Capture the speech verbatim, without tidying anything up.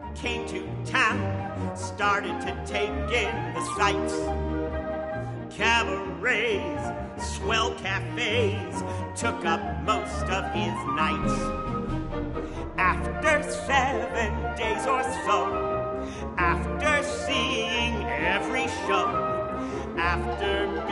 came to town, started to take in the sights. Cabarets, swell cafes, took up most of his nights. After seven days or so, after seeing every show, after